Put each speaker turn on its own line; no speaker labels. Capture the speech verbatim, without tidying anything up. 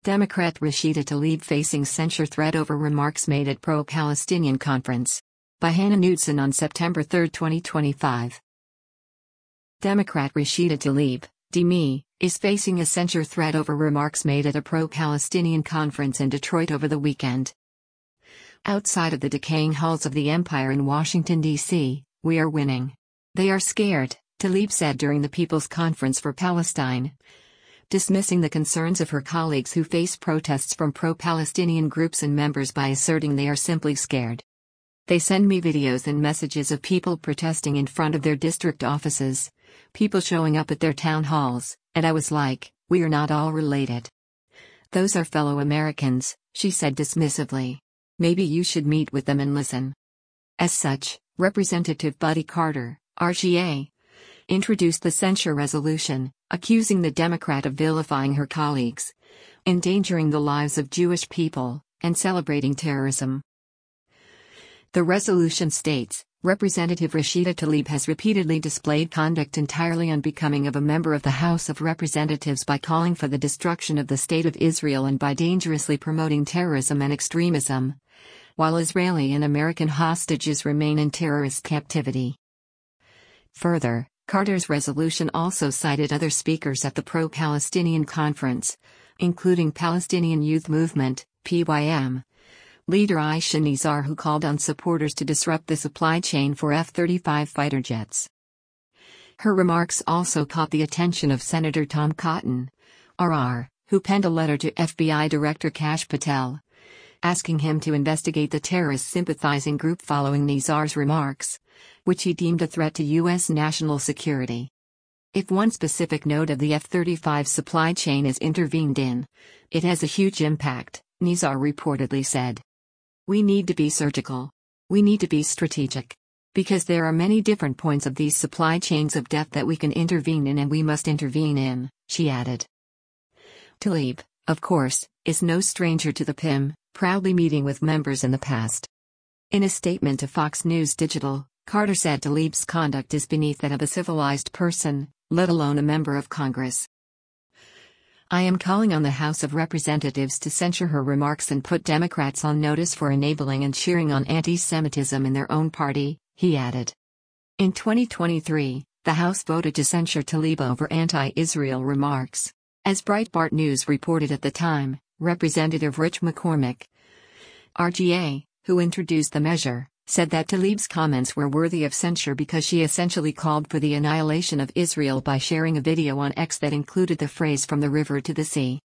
Democrat Rashida Tlaib facing censure threat over remarks made at pro-Palestinian conference. By Hannah Knudsen on September third, twenty twenty-five. Democrat Rashida Tlaib, D M I, is facing a censure threat over remarks made at a pro-Palestinian conference in Detroit over the weekend. Outside of the decaying halls of the Empire in Washington, D C, we are winning. They are scared, Tlaib said during the People's Conference for Palestine, dismissing the concerns of her colleagues who face protests from pro-Palestinian groups and members by asserting they are simply scared. They send me videos and messages of people protesting in front of their district offices, people showing up at their town halls, and I was like, we are not all related. Those are fellow Americans, she said dismissively. Maybe you should meet with them and listen. As such, Representative Buddy Carter, R G A, introduced the censure resolution, accusing the Democrat of vilifying her colleagues, endangering the lives of Jewish people, and celebrating terrorism. The resolution states, Representative Rashida Tlaib has repeatedly displayed conduct entirely unbecoming of a member of the House of Representatives by calling for the destruction of the State of Israel and by dangerously promoting terrorism and extremism, while Israeli and American hostages remain in terrorist captivity. Further, Carter's resolution also cited other speakers at the pro-Palestinian conference, including Palestinian Youth Movement, P Y M, leader Aisha Nizar, who called on supporters to disrupt the supply chain for F thirty-five fighter jets. Her remarks also caught the attention of Senator Tom Cotton, R R, who penned a letter to F B I Director Kash Patel, asking him to investigate the terrorist-sympathizing group following Nizar's remarks, which he deemed a threat to U S national security. If one specific node of the F thirty-five supply chain is intervened in, it has a huge impact, Nizar reportedly said. We need to be surgical. We need to be strategic. Because there are many different points of these supply chains of death that we can intervene in and we must intervene in, she added. Tlaib, of course, is no stranger to the P I M, proudly meeting with members in the past. In a statement to Fox News Digital, Carter said Tlaib's conduct is beneath that of a civilized person, let alone a member of Congress. I am calling on the House of Representatives to censure her remarks and put Democrats on notice for enabling and cheering on anti-Semitism in their own party, he added. In twenty twenty-three, the House voted to censure Tlaib over anti-Israel remarks. As Breitbart News reported at the time, Representative Rich McCormick, R G A, who introduced the measure, said that Tlaib's comments were worthy of censure because she essentially called for the annihilation of Israel by sharing a video on X that included the phrase "from the river to the sea."